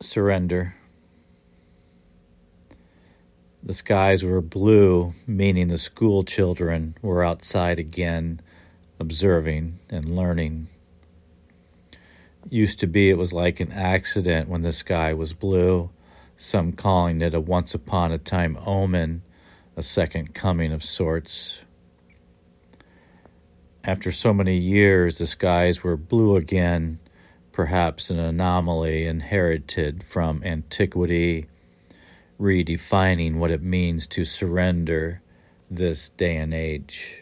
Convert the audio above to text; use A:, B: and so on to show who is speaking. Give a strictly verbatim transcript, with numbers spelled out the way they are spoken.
A: surrender. The skies were blue, meaning the school children were outside again, observing and learning. Used to be it was like an accident when the sky was blue, some calling it a once-upon-a-time omen, a second coming of sorts. After so many years, the skies were blue again, perhaps an anomaly inherited from antiquity, redefining what it means to surrender this day and age.